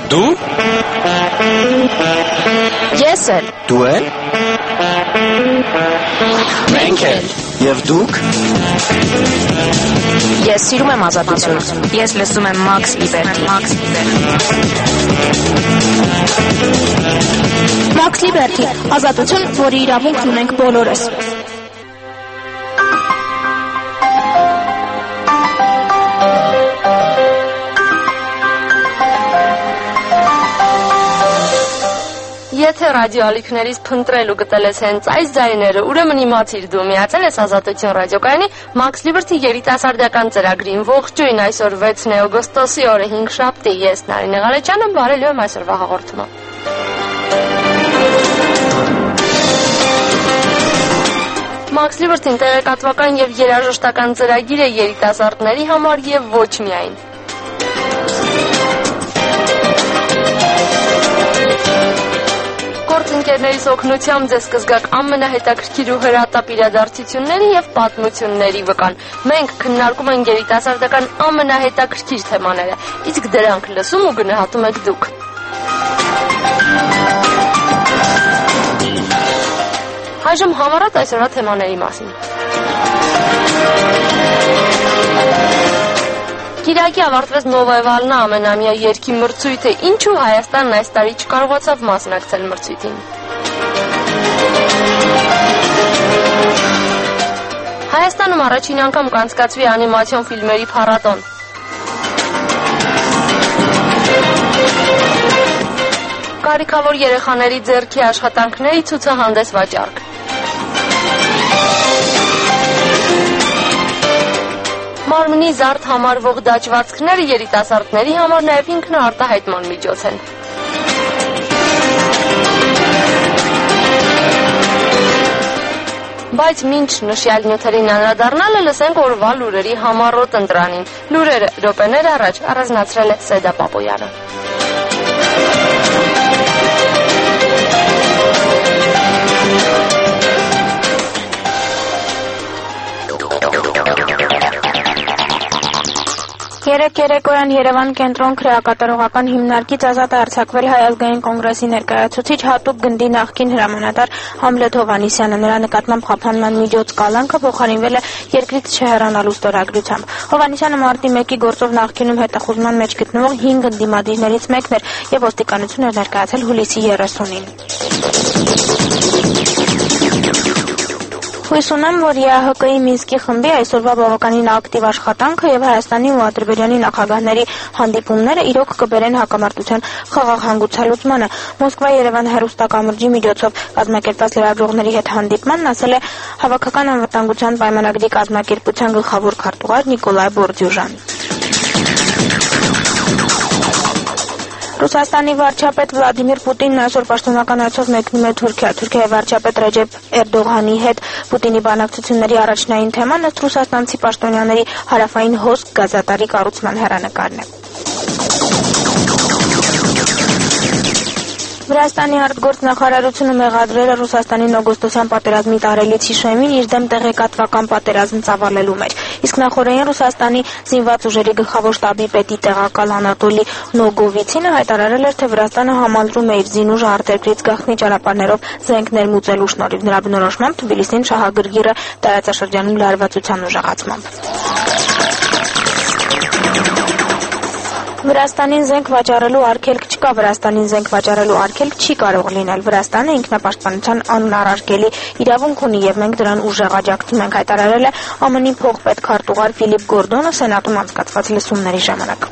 Դու? Ես էլ։ Դու էլ? Մենք էլ։ Եվ դուք? Ես սիրում եմ ազատություն։ Ես լսում եմ Max Liberty։ Max Liberty, ազատություն, որի իրավունքն ունենք բոլորս։ Եթե ռադիոալիքներից փնտրել ու գտել ես հենց այս ձայները, ուրեմն իմացիր դու միացել ես Ազատություն ռադիոկայանի Max Liberty երիտասարդական ծրագրին։ Ողջույն, այսօր 6 օգոստոսի օրը 5 շաբթի, ես Նարինե Ղարեչյանը բարելու եմ այսօրվա հաղորդումը։ Max Liberty-ն տեղեկատվական եւ երաժշտական ծրագիր է երիտասարդների համար եւ ոչ միայն։ Գործընկերներիս օգնությամբ ձեզ կզգաք ամենահետաքրքիր ու հրատապ իրադարձությունների եւ պատմությունների վկան։ Մենք քննարկում ենք երիտասարդական ամենահետաքրքիր թեմաները, իսկ դրանք լսում ու գնահատում եք դուք։ Այժմ համառատ այսօրվա թեմաների մասին։ Կիրակի ավարտվեց Նովոյ ամենամյա երգի մրցույթը, ինչու Հայաստանն այս տարի չկարողացավ մասնակցել մրցույթին։ Հայաստանում առաջին անգամ կանցկացվի անիմացիոն ֆիլմերի փառատոն։ Կարիքավոր երեխաների ձեռքի աշխատանքների ցուցահանդես վաճառք։ Մարմնի զարդ համարվող դաջվածքները երիտասարդների համար նաև ինքնարտահայտման միջոց են։ Բայց մինչ նշյալ նյութերին անդրադառնալը լսենք օրվա լուրերի համառոտ ընտրանին։ Լուրերը րոպեներ առաջ առանձնացրել է Սեդա Պապոյանը։ Երեկ երեկոյան Երևան կենտրոն քրեակատարողական հիմնարկից ազատ է արձակվել Հայ ազգային կոնգրեսի ներկայացուցիչ հատուկ գնդի նախկին հրամանատար Համլետ Հովհաննիսյանը։ Նրա նկատմամբ խափանման միջոց կալանքը փոխարինվել է երկրից չհեռանալու ստորագրությամբ։ Հովհաննիսյանը մարտի 1-ի գործով նախկինում հետախուզման մեջ գտնվող 5 ընդդիմադիրներից մեկն էր եւ ոստիկանությունը ներկայացել հուլիսի 30-ին։ Հույս ունեմ, որ ԵԱՀԿ-ի Մինսկի խմբի այսօրվա բավականին ակտիվ աշխատանքը եւ Հայաստանի ու Ադրբեջանի նախագահների հանդիպումները իրոք կբերեն հակամարտության խաղաղ հանգուցալուծմանը։ Մոսկվա-Երևան հեռուստակամրջի միջոցով կազմակերպված լրագրողների հետ հանդիպմանն ասել է Հավաքական անվտանգության պայմանագրի կազմակերպության գլխավոր քարտուղար Նիկոլայ Բորդյուժան։ Ռուսաստանի վարչապետ Վլադիմիր Պուտինն այսօր պաշտոնական այցով մեկնում է Թուրքիա։ Թուրքիայի վարչապետ Ռեջեփ Էրդողանի հետ Պուտինի բանակցությունների առաջնային թեման ըստ ռուսաստանցի պաշտոնյաների հարավային հոսք գազատարի կառուցման հեռանկարն է։ Վրաստանի արտգործնախարարությունը մեղադրել է Ռուսաստանին օգոստոսյան պատերազմի տարելից հիշումին իր դեմ տեղեկատվական պատերազմ ծավալելու մեջ։ Իսկ նախորդին Ռուսաստանի զինված ուժերի գլխավոր շտաբի պետի տեղակալ Անատոլի Նոգովիցինը հայտարարել էր, թե Վրաստանը համալրում է իր զինուժը արտերկրից գաղտնի ճանապարհներով զենք ներմուծելու շնորհիվ։ Նրա բնորոշմամբ Թբիլիսին շահագրգիռ է տարածաշրջանում լարվածության ուժեղացմամբ։ Վրաստանին զենք վաճառելու արգելք չկա, Վրաստանին զենք վաճառելու արգելք չի կարող լինել։ Վրաստանը ինքնապաշտպանության աննարարկելի իրավունք ունի եւ մենք դրան ուժեղ աջակցում ենք, հայտարարել է ԱՄՆ-ի փոխպետ քարտուղար Ֆիլիպ Գորդոնը սենատում անցկացված լսումների ժամանակ։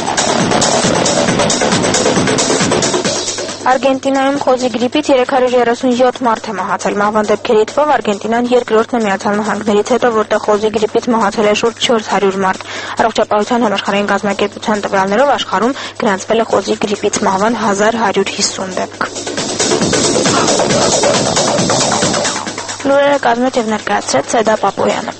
Արգենտինայում խոզի գրիպից 337 մարդ է մահացել։ Մահվան դեպքերի թվով Արգենտինան երկրորդն է Միացյալ Նահանգներից հետո, որտեղ խոզի գրիպից մահացել է շուրջ 400 մարդ։ Առողջապահության համաշխարհային կազմակերպության տվյալներով աշխարհում գրանցվել է խոզի գրիպից մահվան 1150 դեպք։ Լուրերը կազմեց եւ ներկայացրեց Սեդա Պապոյանը։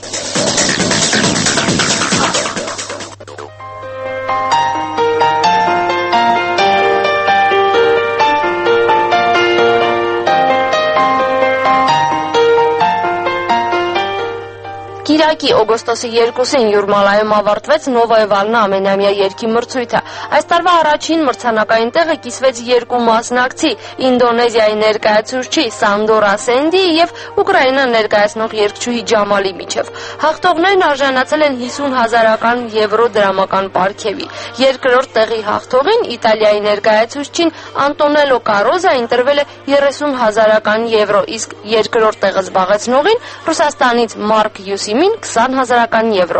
Կիրակի օգոստոսի 2-ին Յուրմալայում ավարտվեց Նովոյ-Վալնա ամենամյա երգի մրցույթը։ Այս տարվա առաջին մրցանակային տեղը կիսվեց երկու մասնակցի՝ Ինդոնեզիայի ներկայացուցիչ Սանդորա Սենդիի եւ Ուկրաինան ներկայացնող երգչուհի Ջամալի միջև։ Հաղթողներն արժանացել են 50,000 եվրո դրամական պարգևի։ Երկրորդ տեղի հաղթողին Իտալիայի ներկայացուցչին Անտոնելո Կարոզային տրվել է 30,000 եվրո, իսկ երկրորդ տեղը զբաղեցնողին Ռուսաստանից Մարկ Յուսիմին 20,000 եվրո։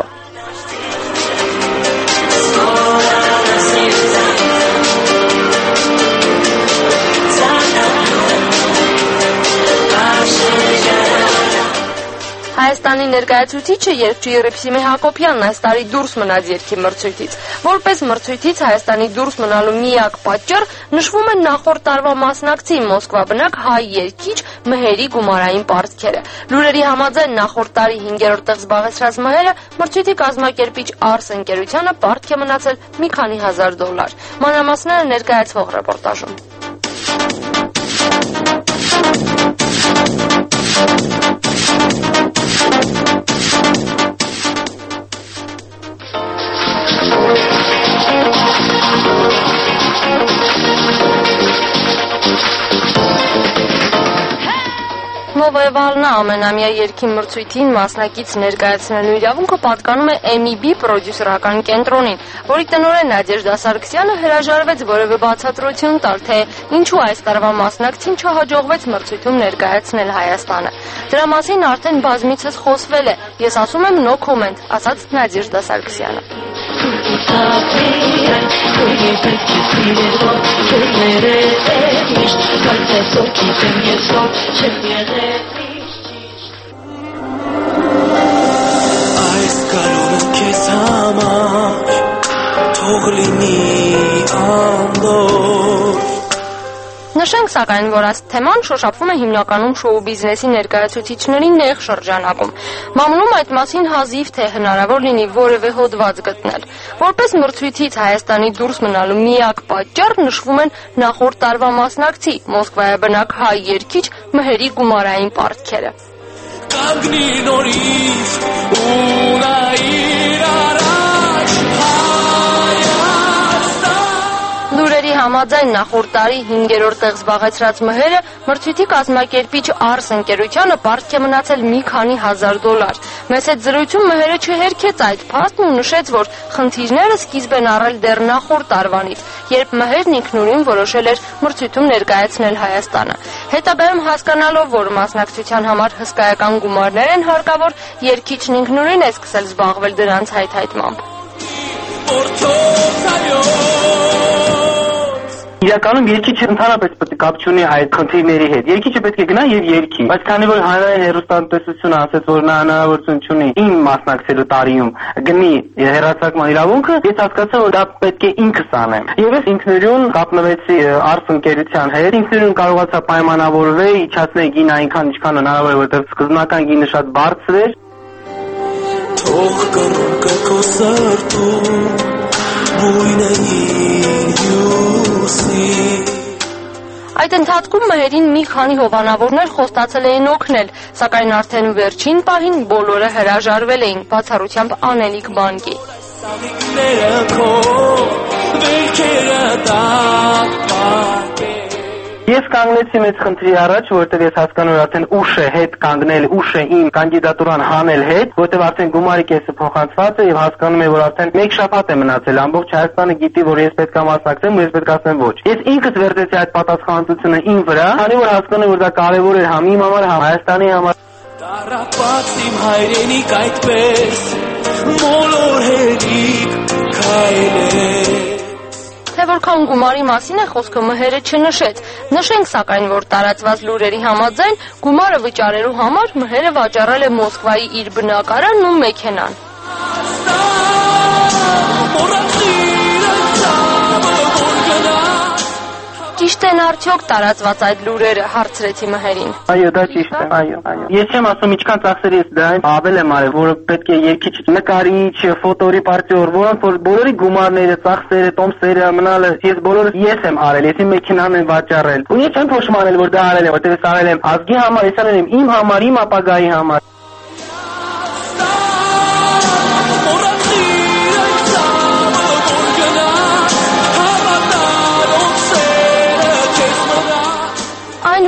Հայաստանի ներկայացուցիչը երգչուհի Ռիփսիմե Հակոբյանն այս տարի դուրս մնաց երգի մրցույթից։ Որպես մրցույթից Հայաստանի դուրս մնալու միակ պատճառ նշվում է նախորդ տարվա մասնակցի Մոսկվա բնակ հայ երգիչ Մհերի գումարային պարտքերը։ Լուրերի համաձայն նախորդ տարի 5-րդ տեղ զբաղեցրած Մհերը մրցույթի կազմակերպիչ Ars ընկերությանը պարտք է մնացել մի քանի հազար $։ Մանրամասները ներկայացվող ռեպորտաժում։ Նովոյ-Վալնա ամենամյա երգի մրցույթին մասնակից ներկայացնելու իրավունքը պատկանում է MIB պրոդյուսերական կենտրոնին, որի տնօրեն Նադեժդա Սարգսյանը հրաժարվեց որևէ բացատրություն տալ, թե ինչու այս տարվա մասնակցին չհաջողվեց մրցույթում ներկայացնել Հայաստանը։ Դրա մասին արդեն բազմիցս խոսվել է։ Ես ասում եմ no comment, ասաց Նադեժդա Սարգսյանը։ Այս կարողը քեզ համար թող լինի անդոր։ Նշենք սակայն, որ այս թեման շոշափվում է հիմնականում շոու բիզնեսի ներկայացուցիչների նեղ շրջանակում։ Մամուլում այդ մասին հազիվ թե հնարավոր լինի որևէ հոդված գտնել։ Որպես մրցույթից Հայաստանի դուրս մնալու միակ պատճառ նշվում են նախորդ տարվա մասնակցի Մոսկվայի բնակ հայ երգիչ Մհերի գումարային պարտքերը։ Կանգնի նորից ու նայիր առաջ Լուրերի համաձայն նախորդ տարի 5-րդ տեղ զբաղեցրած Մհերը մրցույթի կազմակերպիչ Ars ընկերությանը պարտք է մնացել մի քանի հազար $։ Մեծ այդ զրույցում Մհերը չհերքեց այդ փաստն ու նշեց, որ խնդիրները սկիզբ են առել դեռ նախորդ տարվանից, երբ Մհերն ինքնուրույն որոշել էր մրցույթում ներկայացնել Հայաստանը։ Հետագայում հասկանալով, որ մասնակցության համար հսկայական գումարներ են հարկավոր, երգիչն ինքնուրույն է սկսել զբաղվել դրանց հայթայթմամբ։ Իրականում երգիչը ընդհանրապես պետք է կապ չունի այդ խնդիրների հետ։ Երգիչը պետք է գնա եւ երգի։ Բայց քանի որ հանրային հեռուստատնտեսությունը ասաց, որ նա հնարավորություն չունի իմ մասնակցելու տարիում գնի հեռարձակման իրավունքը, ես հասկացա, որ դա պետք է ինքս անեմ։ Եվ ես ինքնուրույն կապնվեցի Ars ընկերության հետ, ինքնուրույն կարողացա պայմանավորվել, իջացնել գինը այնքան ինչքան հնարավոր է, որտեղ սկզբնական գինը շատ բարձր էր։ Թող կռունկը քո սրտում Այդ ընթացքում Մհերին մի քանի հովանավորներ խոստացել էին օգնել, սակայն արդեն վերջին պահին բոլորը հրաժարվել էին, բացառությամբ անելիք բանկի։ Ես կանգնեցի մեծ խնդրի առաջ, որտեղ ես հասկանում եմ արդեն ուշ է հետ կանգնել, ուշ է իմ կանդիդատուրան հանել հետ, որտեղ արդեն գումարի կեսը փոխանցված է եւ հասկանում եմ, որ արդեն մեկ շաբաթ է մնացել, ամբողջ Հայաստանը գիտի, որ ես պետք է մասնակցեմ ու ես պետք է ասեմ ոչ։ Ես ինքս վերցրեցի այդ պատասխանատվությունը իմ վրա, քանի որ հասկանում եմ, որ դա կարեւոր է համ իմ համար, համ Հայաստանի համար։ Տարապած իմ հայրենիք այդպես մոլորհերիք քայլեր Թե որքան գումարի մասին է խոսքը Մհերը չնշեց։ Նշենք սակայն, որ տարածված լուրերի համաձայն գումարը վճարելու համար Մհերը վաճառել է Մոսկվայի իր բնակարանն ու մեքենան։ Ճիշտ են արդյոք տարածված այդ լուրերը, հարցրեցի Մհերին։ Այո, դա ճիշտ է, այո։ Ես չեմ ասում ինչքան ծախսերի ես դա ավել եմ արել, որը պետք է երգիչ, նկարիչ, ֆոտոռեպորտեր, որոնք որ բոլորի գումարները, ծախսերը, տոմսերը, մնալը, ես բոլորը ես եմ արել, ես իմ մեքենան եմ վաճառել։ Ու ես չեմ փոշմանել, որ դա արել եմ, որտեղ ես արել եմ ազգի համար, ես արել եմ իմ համար, իմ ապագայի համար։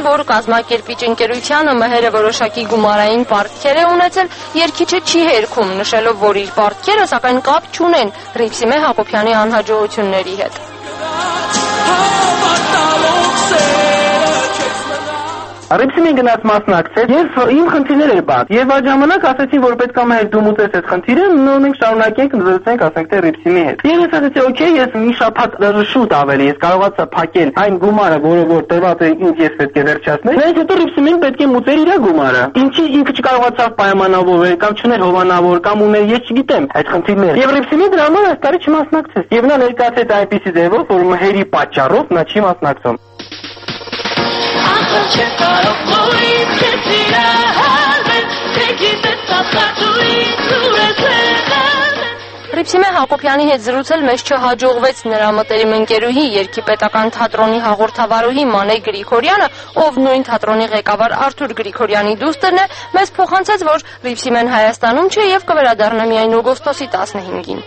որ կազմակերպիչ ընկերությանը մհերը որոշակի գումարային պարտքեր է ունեցել, երգիչը չի հերքում, նշելով, որ իր պարտքերը սակայն կապ չունեն Հռիփսիմե Հակոբյանի անհաջողությունների հետ։ Հռիփսիմին գնաց մասնակցեց եւ իմ խնդիրները էր բաց։ Եվ այդ ժամանակ ասացին, որ պետք է մեր դու մուծես այդ խնդիրը, մենք շարունակենք զրուցենք, ասենք թե Հռիփսիմի հետ։ Եվ ես ասացի, օքեյ, ես մի շաբաթ շուտ ավելի, ես կարողացա փակել այն գումարը, որը տրված է ինձ, ես պետք է վերջացնել։ Բայց հետո Հռիփսիմին պետք է մուծեր իր գումարը։ Ինչի ինքը չկարողացավ պայմանավորվել կամ չուներ հովանավոր կամ ուներ, ես չգիտեմ այդ խնդիրները։ Եվ Հռիփսիմին դրա համար այս տարի չմասնակցեց։ Եվ նա ներկայացեց այնպիսի ձևով, որ մհերի պատճառով նա չի մասնակցում։ Հռիփսիմե Հակոբյանի հետ զրուցել մեզ չհաջողվեց նրա մտերիմ ընկերուհի երգի պետական թատրոնի հաղորդավարուհի Մանե Գրիգորյանը, ով նույն թատրոնի ղեկավար Արթուր Գրիգորյանի դուստրն է, մեզ փոխանցեց, որ Հռիփսիմեն Հայաստանում չէ եւ կվերադառնա միայն օգոստոսի 15-ին։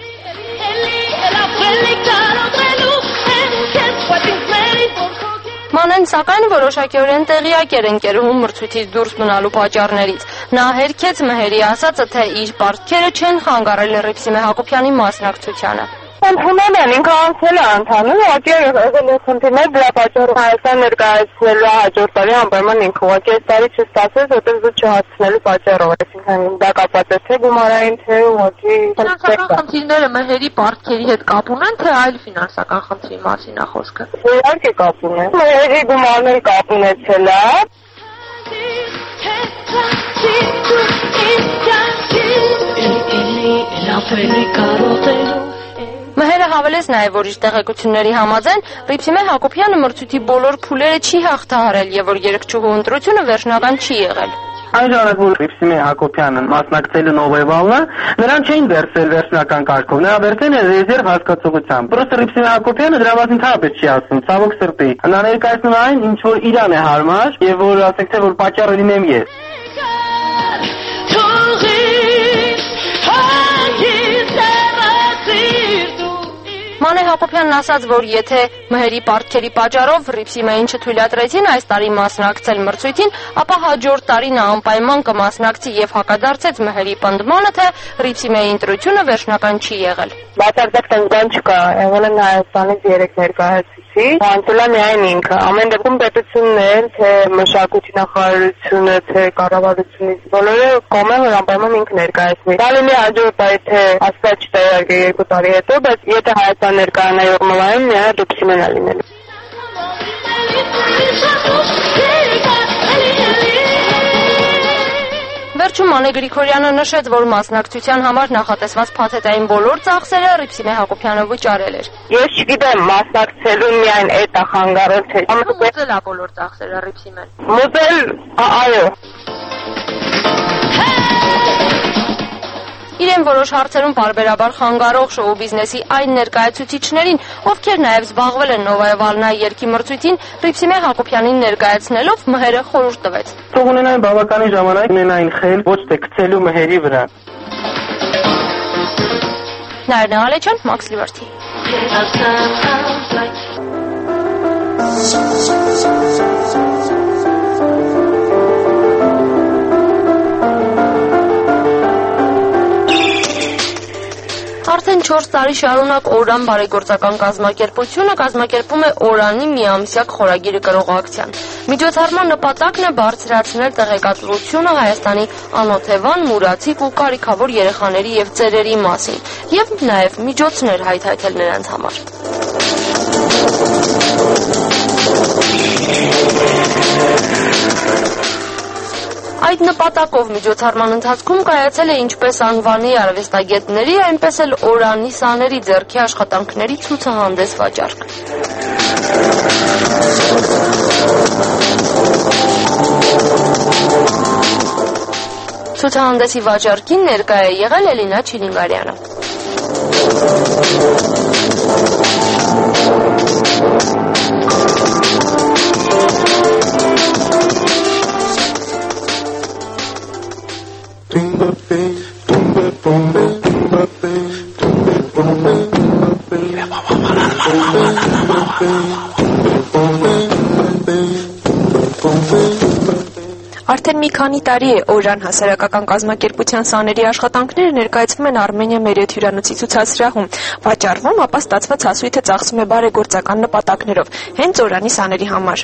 Մանեն սակայն որոշակիորեն տեղյակ էր ընկերուհու մրցույթից դուրս մնալու պատճառներից։ Նա հերքեց մհերի ասածը, թե իր պարտքերը չեն խանգարել Հռիփսիմե Հակոբյանի մասնակցությանը։ Ընդունել են, ինքը անցել է ընդհանուր, ուղղակի եղել է խնդիրներ, դրա պատճառով Հայաստան ներկայացնելու հաջորդ տարի անպայման ինքը ուղղակի այս տարի չստացվեց, որտեղ զուտ չհասցնելու պատճառով, այսինքն դա կապված է թե գումարային, թե ուղղակի ֆինանսական խնդիրները մհերի պարտքերի հետ կապ ունեն, թե այլ ֆինանսական խնդրի մասին է խոսքը։ Իհարկե կապ ունեն։ Մհերի գումարն էլ կապ ունեցել է։ Մհերը հավելեց նաև, որ իր տեղեկությունների համաձայն Հռիփսիմե Հակոբյանը մրցույթի բոլոր փուլերը չի հաղթահարել եւ որ երգչուհու ընտրությունը վերջնական չի եղել։ Այն ժամանակ որ Հռիփսիմե Հակոբյանը մասնակցել նովելվալը, նրան չէին վերցել վերջնական կարգով, նա վերցել է ռեզերվ հասկացողությամբ։ Պրոստը Հռիփսիմե Հակոբյանը դրա մասին թափից չի ասում, ցավոք սրտի։ Նա ներկայացնում է այն, ինչ որ իրան է հարմար եւ որ ասենք թե որ պատճառը լինեմ ես։ Մանե Հակոբյանն ասաց, որ եթե մհերի պարտքերի պատճառով Հռիփսիմեին չթույլատրեցին այս տարի մասնակցել մրցույթին, ապա հաջորդ տարի նա անպայման կմասնակցի եւ հակադարձեց մհերի պնդմանը, թե Հռիփսիմեի ընտրությունը վերջնական չի եղել։ Բացարձակ տեղ չկա, եղել են Հայաստանից 3 ներկայացուցիչ, անցել է միայն ինքը։ Ամեն դեպքում պետություններ, թե մշակույթի նախարարությունը, թե կառավարությունից բոլորը կողմ են, որ անպայման ինքը ներկայացնի։ Կարելի է հաջորդ տարի թե ասած չտեղարկե 2 տարի հետո, բայց եթե Հայաստան ներկայանա ողմալային միայն Հռիփսիմեն է լինելու։ Վերջում Մանե Գրիգորյանը նշեց, որ մասնակցության համար նախատեսված փաթեթային բոլոր ծախսերը Հռիփսիմե Հակոբյանը վճարել էր։ Ես չգիտեմ մասնակցելու միայն այդ է խանգարել, թե մուծել է բոլոր ծախսերը Հռիփսիմեն։ Մուծել, այո։ Իրեն որոշ հարցերում բարբերաբար խանգարող շոու բիզնեսի այն ներկայացուցիչներին, ովքեր նաև զբաղվել են Նովաևալնայի երգի մրցույթին, Հռիփսիմե Հակոբյանին ներկայացնելով մհերը խորհուրդ տվեց։ Թող ունենային բավականին ժամանակ, ունենային խել, ոչ թե գցելու մհերի վրա։ Նարինե Ալեչյան, Max Liberty։ Արդեն 4 տարի շարունակ Օրան բարեգործական կազմակերպությունը կազմակերպում է Օրանի միամսյակ խորագիրը կրող ակցիան։ Միջոցառման նպատակն է բարձրացնել տեղեկատվությունը Հայաստանի անօթևան, մուրացիկ ու կարիքավոր երեխաների եւ ծերերի մասին եւ նաեւ միջոցներ հայթայթել նրանց համար։ Այդ նպատակով միջոցառման ընթացքում կայացել է ինչպես անվանի արվեստագետների, այնպես էլ Օրանի սաների ձեռքի աշխատանքների ցուցահանդես վաճառք։ Ցուցահանդեսի վաճառքին ներկայ է եղել Էլինա Չիլինգարյանը։ մի քանի տարի է Օրան հասարակական կազմակերպության սաների աշխատանքները ներկայացվում են Արմենիա Մերիոթ հյուրանոցի ցուցասրահում, վաճառվում, ապա ստացված հասույթը ծախսում է բարեգործական նպատակներով, հենց Օրանի սաների համար։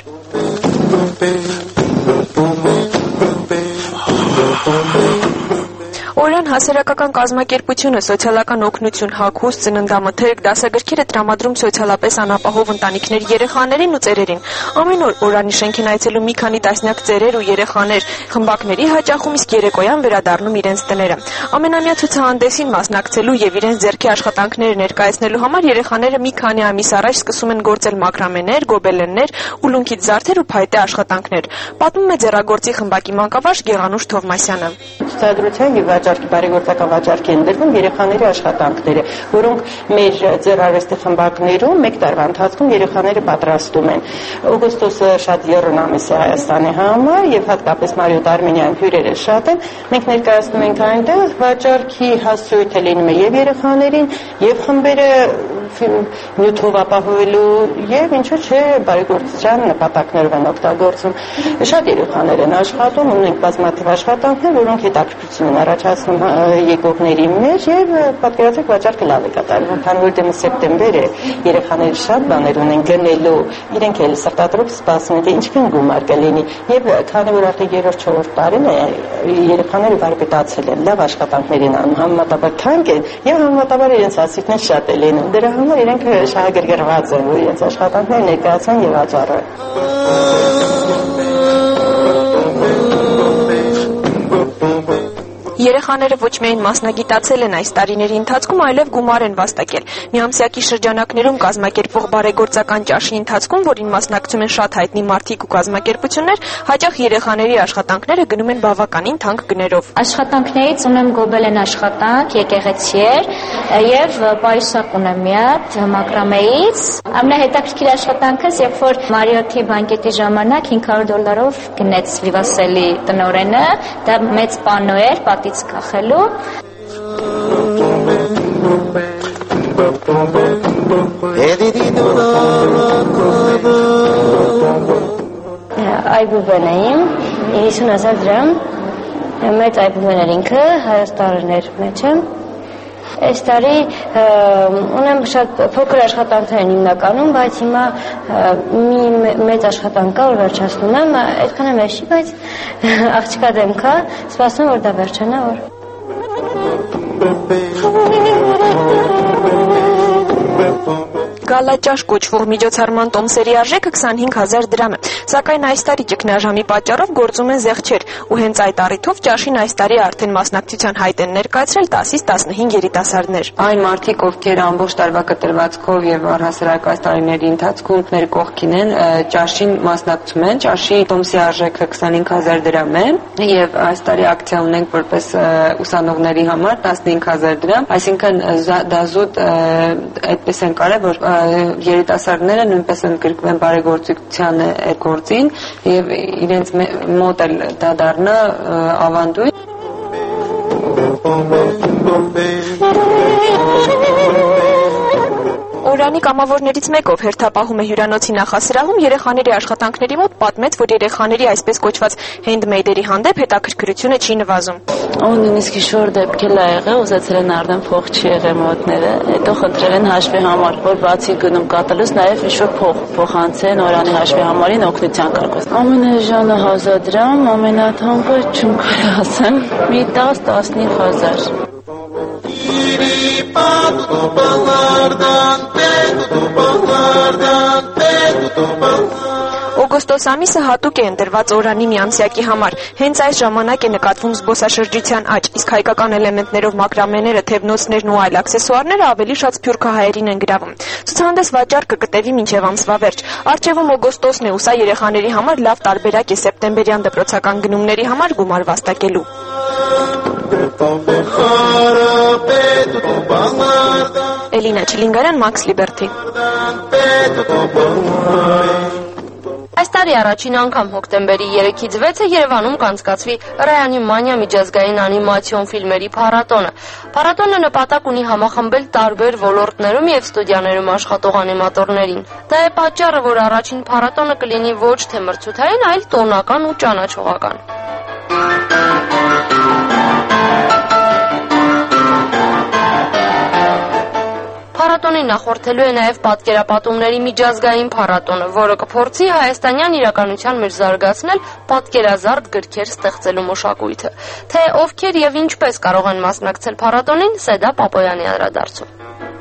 Օրան հասարակական կազմակերպությունը սոցիալական օգնություն, հագուստ, ծննդամթերք, դասագրքեր է տրամադրում սոցիալապես անապահով ընտանիքների երեխաներին ու ծերերին։ Ամեն օր Օրանի շենքին այցելում մի քանի տասնյակ ծերեր ու երեխաներ, խմբակների հաճախում, իսկ երեկոյան վերադառնում իրենց տները։ Ամենամյա ցուցահանդեսին մասնակցելու եւ իրենց ձեռքի աշխատանքները ներկայացնելու համար երեխաները մի քանի ամիս առաջ սկսում են գործել մակրամեներ, գոբելեններ, ուլունքից զարդեր ու փայտե աշխատանքներ։ Պատմում է ձեռագործի խմբակի մանկավարժ Գեղանուշ Թովմասյանը։ Ցուցադրության եւ վաճառքի բարեգործական վաճառքի են դրվում երեխաների աշխատանքները, որոնք մեր ձեռարվեստի խմբակներում մեկ տարվա ընթացքում երեխաները պատրաստում են։ Օգոստոսը շատ եռոն ամիս է Հայաստանի համար եւ հատկապես Մարիոթ Արմենիայում հյուրերը շատ են։ Մենք ներկայացնում ենք այնտեղ վաճառքի հասույթը լինում է եւ երեխաներին եւ խմբերը նյութով ապահովելու եւ ինչու՞ չէ բարեգործության նպատակներով են օգտագործում։ Շատ երեխաներ են աշխատում, ունենք բազմաթիվ աշխատանքներ, որոնք հետաքրքրություն են առաջացնում եկողների մեջ եւ պատկերացրեք վաճառքը լավ է կատարվում, քանի որ դեմը սեպտեմբեր է, երեխաները շատ բաներ ունեն գնելու, իրենք էլ սրտադրով սպասում են, թե ինչքան գումար կլինի եւ քանի որ արդեն 3-4 տարին է երեխաները վարպետացել են, լավ աշխատանքներ են անում, համեմատաբար թանկ են եւ համեմատաբար իրենց հասույթներ շատ է լինում։ Դրա համար իրենք շահագրգռված են, որ իրենց աշխատանքները ներկայացան եւ վաճառեն։ Երեխաները ոչ միայն մասնագիտացել են այս տարիների ընթացքում, այլև գումար են վաստակել։ Միամսյակի շրջանակներում կազմակերպվող բարեգործական ճաշի ընթացքում, որին մասնակցում են շատ հայտնի մարդիկ ու կազմակերպություններ, հաճախ երեխաների աշխատանքները գնում են բավականին թանկ գներով։ Աշխատանքներից ունեմ գոբելեն աշխատանք, եկեղեցի եւ պայուսակ ունեմ մի հատ մակրամեից։ Ամենահետաքրքիր աշխատանքս, երբ որ Մարիոթի բանկետի ժամանակ $500 գնեց Վիվասելի տնօրենը, դա մեծ պանո էր, կախելու այբուբեն էին 30,000 դրամ մեծ այբուբեն էր ինքը հայոց տարիներ մեջը այս տարի ունեմ շատ փոքր աշխատանքներ են հիմնականում, բայց հիմա մի մեծ աշխատանք կա, որ վերջացնում եմ, այդքան եմ էշի, բայց աղջկա դեմքա, սպասում որ դա վերջանա, որ Գալաճաշ կոչվող միջոցառման տոմսերի արժեքը 25,000 դրամ է, սակայն այս տարի ճգնաժամի պատճառով գործում են զեղչեր, ու հենց այդ առիթով ճաշին այս տարի արդեն մասնակցության հայտ են ներկայացրել 10-ից 15 երիտասարդներ։ Այն մարդիկ, ովքեր ամբողջ տարվա կտրվածքով եւ առհասարակ այս տարիների ընթացքում մեր կողքին են, ճաշին մասնակցում են, ճաշի տոմսի արժեքը 25,000 դրամ է եւ այս տարի ակցիա ունենք որպես ուսանողների համար 15,000 դրամ, այսինքն դա զուտ այդպես են կարել, որ երիտասարդները նույնպես ընդգրկվեն բարեգործության գործին եւ իրենց մոտ էլ դա դառնա ավանդույթ։ Օրանի կամավորներից մեկով հերթապահում է հյուրանոցի նախասրահում երեխաների աշխատանքների մոտ պատմեց, որ երեխաների այսպես կոչված հենդմեյդերի հանդեպ հետաքրքրությունը չի նվազում։ Նույնիսկ շոր դեպք էլ ա եղել, ուզեցել են արդեն փող չի եղել մոտները, հետո խնդրել են հաշվի համար, որ բացի գնում կատարելուց նաև ինչ-որ փոխանցեն Օրանի հաշվի համարին օգնության կարգով։ Ամենաժանը 1000 դրամ, ամենաթանկը չեմ կարող ասեմ, մի 10-15,000։ Օգոստոս ամիսը հատուկ է ընտրված Օրանի միամսյակի համար։ Հենց այս ժամանակ է նկատվում զբոսաշրջության աճ, իսկ հայկական էլեմենտներով մակրամեները, թևնոցներն ու այլ աքսեսուարները ավելի շատ սփյուռքահայերին են գրավում։ Ցուցահանդես վաճառքը կտևի մինչև ամսվա վերջ։ Առջևում օգոստոսն է, ու սա երեխաների համար լավ տարբերակ է սեպտեմբերյան դպրոցական գնումների համար գումար վաստակելու։ Էլինա Չլինգարյան, Մաքս Լիբերթի։ Այս տարի առաջին անգամ հոկտեմբերի 3-ից 6-ը Երևանում կանցկացվի Ռայանիմանիա միջազգային անիմացիոն ֆիլմերի փառատոնը։ Փառատոնը նպատակ ունի համախմբել տարբեր ոլորտներում եւ ստուդիաներում աշխատող անիմատորներին։ Դա է պատճառը, որ առաջին փառատոնը կլինի ոչ թե մրցութային, այլ տոնական ու ճանաչողական։ նախորդելու է նաև պատկերապատումների միջազգային փառատոնը, որը կփորձի հայաստանյան իրականության մեջ զարգացնել պատկերազարդ գրքեր ստեղծելու մշակույթը։ Թե ովքեր եւ ինչպես կարող են մասնակցել փառատոնին, Սեդա Պապոյանի անդրադարձում։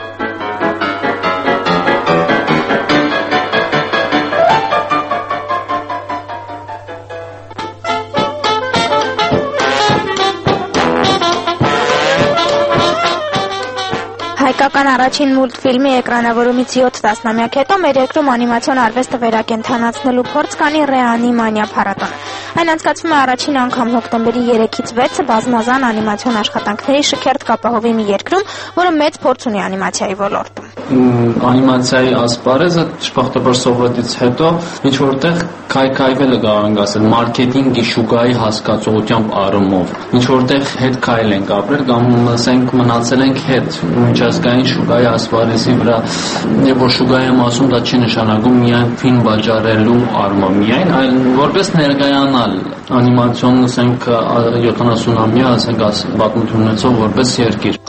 Հայկական առաջին մուլտֆիլմի էկրանավորումից 7 տասնամյակ հետո մեր երկրում անիմացիոն արվեստը վերակենդանացնելու փորձ կանի ռեանիմանիա փառատոնը։ Այն անցկացվում է առաջին անգամ հոկտեմբերի 3-ից 6-ը բազմազան անիմացիոն աշխատանքների շքերթ կապահովի մի երկրում, որը մեծ փորձ ունի անիմացիայի ոլորտում։ Անիմացիայի ասպարեզը ճշմարտաբար սովետից հետո ինչ որտեղ քայքայվել է կարող ենք ասել մարքեթինգի շուկայի հասկացողությամբ առումով ինչ որտեղ հետ քայլ ենք ապրել կամ ասենք մնացել ենք հետ միջազգային շուկայի ասպարեզի վրա եւ որ շուկայի եմ ասում դա չի նշանակում միայն ֆիլմ վաճառելու առումով միայն այլ որպես ներկայանալ անիմացիոն ասենք 70-ամյա ասենք պատմություն ունեցող որպես երկիր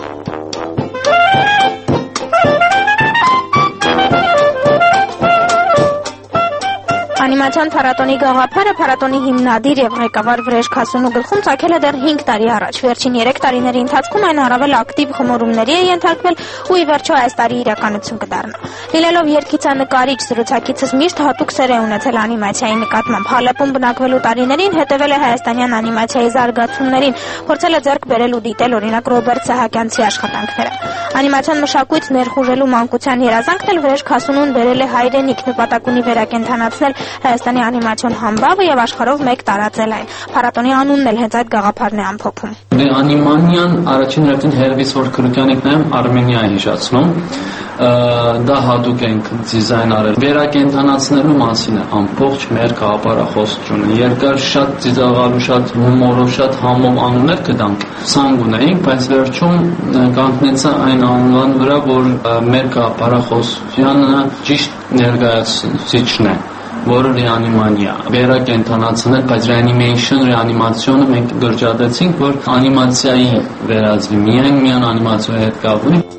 Անիմացիոն փառատոնի գաղափարը փառատոնի հիմնադիր եւ ղեկավար Վրեժ Քասունու գլխում ցակել է դեռ 5 տարի առաջ։ Վերջին 3 տարիների ընթացքում այն առավել ակտիվ խմորումների է ենթարկվել ու ի վերջո այս տարի իրականություն կդառնա։ Լինելով երգիծանկարիչ զրուցակիցս միշտ հատուկ սեր է ունեցել անիմացիայի նկատմամբ։ Հալեպում բնակվելու տարիներին հետևել է հայաստանյան անիմացիայի զարգացումներին, փորձել է ձեռք բերել ու դիտել օրինակ Ռոբերտ Սահակյանցի աշխատանքները։ Անիմացիոն մշակույթ ներխուժելու մանկության երազանքն էլ Վրեժ Քասունուն բերել է հայրենիք, նպատակ ունի վերակենդանացնել Հայաստանի անիմացիոն համբավը եւ աշխարհով մեկ տարածել այն։ Փառատոնի անունն էլ հենց այդ գաղափարն է ամփոփում։ Անիմանիան առաջին հերթին հերվից որ քրությանիկ նայում Արմենիա է հիշացնում։ Դա հատուկ ենք դիզայն արել։ Վերակենդանացնելու մասին է ամբողջ մեր գաղափարախոսությունը։ Երկար շատ ծիծաղալու, շատ հումորով, շատ համով անուններ կդանք ցանկ ունեինք, բայց վերջում կանգնեցա այն անունվան վրա, որ մեր գաղափարախոսությունը ճիշտ ներկայացուցիչն է որը ռեանիմանիա վերակենդանացնել, բայց ռեանիմացիոնը մենք գրջադեցինք, որ անիմացիայի վերածվի միայն անիմացիայի հետ կապ ունի։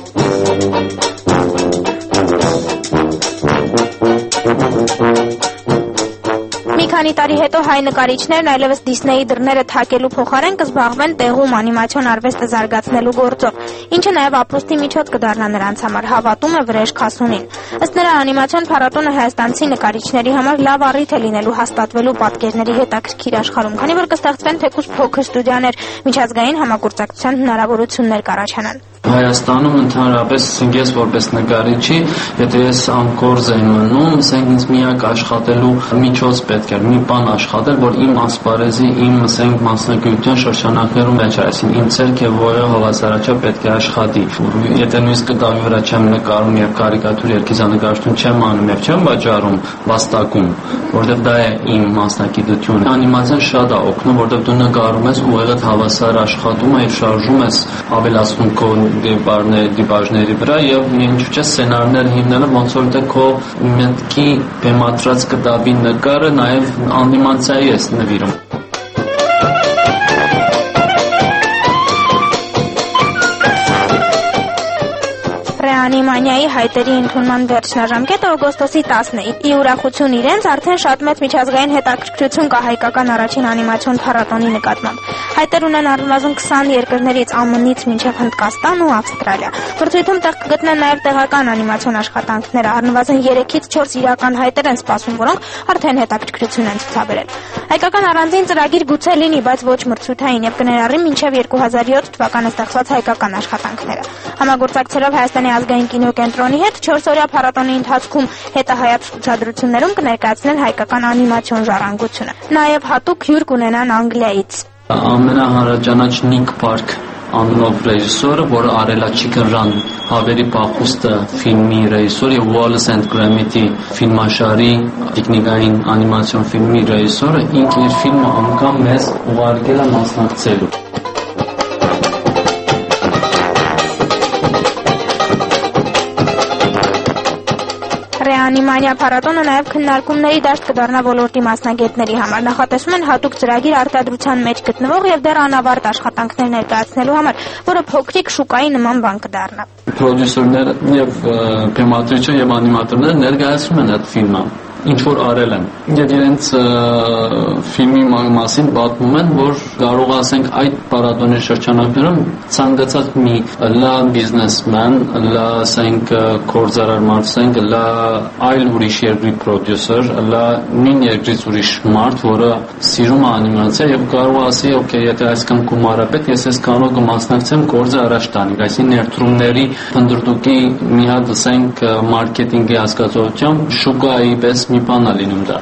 Մի քանի տարի հետո հայ նկարիչներն այլևս Դիսնեյի դռները թակելու փոխարեն կզբաղվեն տեղում անիմացիոն արվեստը զարգացնելու գործով, ինչը նաև ապրուստի միջոց կդառնա նրանց համար, հավատում է Վրեժ Քասունին։ Ըստ նրա անիմացիոն փառատոնը հայաստանցի նկարիչների համար լավ առիթ է լինելու հաստատվելու պատկերների հետաքրքիր աշխարհում, քանի որ կստեղծվեն թեկուզ փոքր ստուդիաներ, միջազգային համագործակցության հնարավորություններ կառաջանան։ Հայաստանում ընդհանրապես ես որպես նկարիչի, եթե ես անկորձ եմ մնում, ասենք ինձ միակ աշխատելու միջոց պետք է մի բան աշխատել, որ իմ ասպարեզի, իմ ասենք մասնագիտության շրջանակներում մեջ այսին իմ ցերկը որը հավասարաչափ պետք է աշխատի։ Եթե նույնիսկ կտավի վրա չեմ նկարում եւ կարիկատուր երկիզանկարչություն չեմ անում եւ չեմ վաճառում վաստակում, որտեղ դա է իմ մասնագիտությունը։ Անիմացիան շատ է օգնում, որտեղ դու նկարում ես ուղղակի հավասար աշխատում ես, շարժում ես, ավելացնում քո դիպաժների վրա եւ ինչ չէ սցենարներ հիմնելը ոնց որ դե քո մտքի բեմադրած կտավի նկարը նաեւ անիմացիայի է նվիրում։ Ռեանիմանիայի հայտերի ընդունման վերջնաժամկետը օգոստոսի 10-ն է։ Ի ուրախություն իրենց արդեն շատ մեծ միջազգային հետաքրքրություն կա հայկական առաջին անիմացիոն փառատոնի նկատմամբ։ Հայտեր ունեն առնվազն 20 երկրներից ԱՄՆ-ից մինչև Հնդկաստան ու Ավստրալիա։ Մրցույթում տեղ կգտնեն նաև տեղական անիմացիոն աշխատանքները, առնվազն 3-ից 4 իրական հայտեր են սպասում, որոնք արդեն հետաքրքրություն են ցուցաբերել։ Հայկական առանձին ծրագիր գուցե լինի, բայց ոչ մրցութային եւ կներառի մինչև 2007 թվականը ստեղծված հայկական աշխատանքները։ Համագործակցելով Հայաստանի ազգային կինոկենտրոնի հետ 4-օրյա փառատոնի ընթացքում հետահայաց ցուցադրություններում կներկայացնեն հայկական անիմացիոն ժառանգությունը։ Նաև հատուկ հյուր կունենան Անգլիայից։ Ամենահարաճանաչ Նիկ Պարկ անունով ռեժիսորը, որը արել է Chicken Run հավերի փախուստը ֆիլմի ռեժիսոր եւ Wallace and Gromit-ի ֆիլմաշարի տեխնիկային անիմացիոն ֆիլմի ռեժիսորը, ինքը իր ֆիլմը անգամ մեզ ուղարկել է մասնակցելու։ Ռեանիմանիա փառատոնը նաև քննարկումների դաշտ կդառնա ոլորտի մասնագետների համար։ Նախատեսում են հատուկ ծրագիր արտադրության մեջ գտնվող եւ դեռ անավարտ աշխատանքներ ներկայացնելու համար, որը փոքրիկ շուկայի նման բան կդառնա։ Պրոդյուսերները եւ բեմադրիչը եւ անիմատորները ներկայացնում են այդ ֆիլմը, ինչ որ արել են եւ իրենց ֆիլմի մասին պատմում են, որ կարող ասենք այդ պարադոնի շրջանակներում ցանկացած մի լա բիզնեսմեն, լա ասենք կորզարար մարդ, լա այլ ուրիշ երկրի պրոդյուսեր, լա նույն երկրից ուրիշ մարդ, որը սիրում է անիմացիա եւ կարող ասի, օքեյ, եթե այսքան գումար է պետք, ես այս կարող կմասնակցեմ գործը առաջ տանիք, այսինքն ներդրումների փնտրտուքի մի հատ ասենք մարքեթինգի հասկացությամբ շուկայի պես մի բան է լինում դա։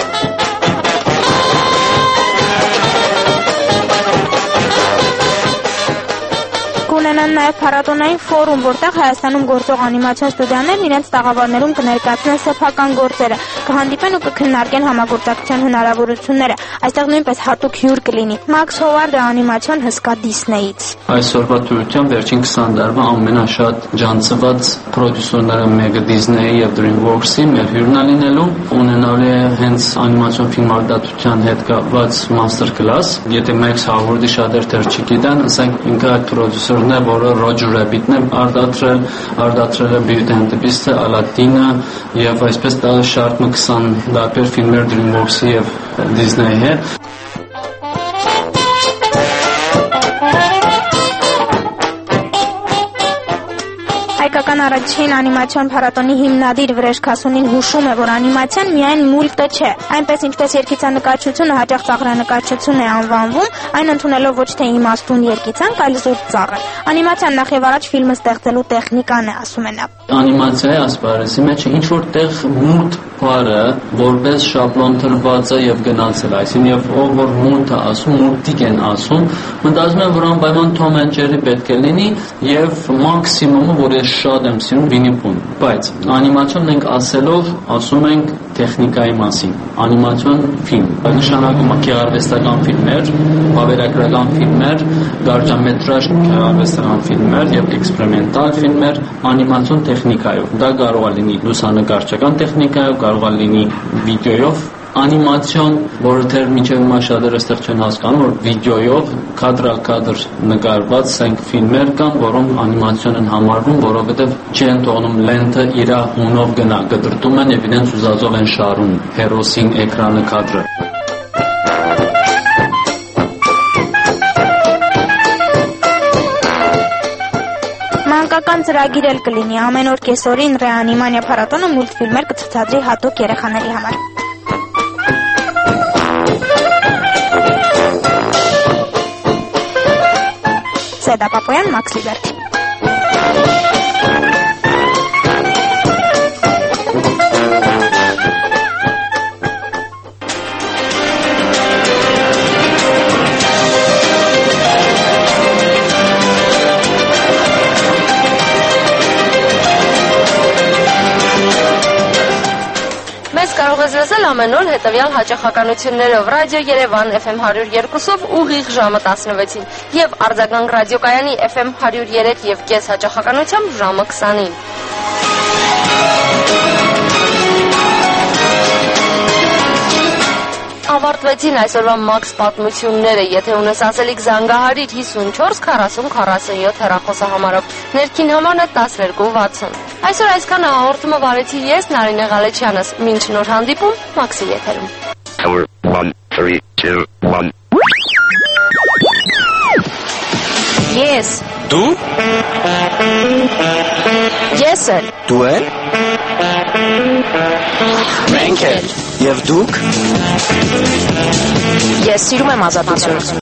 Կունենան նաև փառատոնային ֆորում, որտեղ Հայաստանում գործող անիմացիոն ստուդիաներն իրենց տաղավարներում կներկայացնեն սեփական գործերը, կհանդիպեն ու կքննարկեն համագործակցության հնարավորությունները։ Այստեղ նույնպես հատուկ հյուր կլինի։ Մաքս Հովարդը անիմացիոն հսկա Դիսնեյից։ Այսօրվա դրությամբ վերջին 20 տարվա ամենաշատ ջանցված պրոդյուսերները մեկը Disney-ի եւ DreamWorks-ի մեր հյուրն է լինելու, ունենալու է հենց անիմացիոն ֆիլմարտադրության հետ կապված master class։ Եթե Max Howard-ի շատեր դեռ չգիտեն, ասենք ինքը այդ պրոդյուսերն է, որը Roger Rabbit-ն է արտադրել է Beauty and the Beast-ը, Aladdin-ը եւ այսպես դա շարքը 20 տարբեր ֆիլմեր DreamWorks-ի եւ Disney-ի հետ։ Հայկական առաջին անիմացիոն փառատոնի հիմնադիր Վրեժ Քասունին հուշում է, որ անիմացիան միայն մուլտը չէ, այնպես ինչպես երգիծանկարչությունը հաճախ ծաղրանկարչություն է անվանվում, այն ընդունելով ոչ թե իմաստուն երգիծանք, այլ զուտ ծաղր։ Անիմացիան նախ եւ առաջ ֆիլմը ստեղծելու տեխնիկան է, ասում է նա։ Անիմացիայի ասպարեզի մեջ ինչ որտեղ մուլտ բառը որպես շաբլոն դրված է եւ գնացել, այսինքն եւ ով որ մուլտ է ասում, մուլտիկ են ասում, մտածում եմ, որ անպայման Tom and Jerry պետք է լինի եւ մաքսիմումը, որ ես շատ եմ սիրում Winnie Pooh, բայց անիմացիոն ենք ասելով ասում ենք տեխնիկայի մասին։ Անիմացիոն ֆիլմ, նշանակում է գեղարվեստական ֆիլմեր, վավերագրական ֆիլմեր, գարճամետրաժ գեղարվեստական ֆիլմեր եւ էքսպերիմենտալ ֆիլմեր անիմացիոն տեխնիկայով։ Դա կարող է լինի լուսանկարչական տեխնիկայով, կարող է լինի վիդեոյով։ Անիմացիոն, որը դեռ մինչև հիմա շատերը այստեղ չեն հասկանում, որ վիդեոյով կադր նկարված ասենք ֆիլմեր կան, որոնք անիմացիոն են համարվում, որովհետև չեն թողնում լենթը իր հունով գնա, կտրտում են եւ իրենց ուզածով են շարում հերոսին էկրանը կադրը։ Մանկական ծրագիր էլ կլինի, ամեն օր կեսօրին Ռեանիմանիա փառատոնը մուլտֆիլմեր կցուցադրի հատուկ երեխաների համար։ Սեդա Պապոյան, Մաքս Լիբերթի։ Կարող ես լսել ամեն օր հետևյալ հաճախականություններով Ռադիո Երևան FM 102-ով ուղիղ ժամը 16-ին եւ արձագանք ռադիոկայանի FM 103.5 հաճախականությամբ ժամը 20-ին։ Ավարտվեցին այսօրվա Մաքս պատմությունները, եթե ունես ասելիք զանգահարիր 54 40 47 հեռախոսահամարով, ներքին համարն է 1260։ Այսօր այսքանը հաղորդումը վարեցի ես, Նարինե Ղալեչյանս, մինչ նոր հանդիպում Մաքսի եթերում։ 1 3 2 1 Ես Դու Ես էլ Դու էլ Մենք էլ Եվ դուք Ես սիրում եմ ազատություն։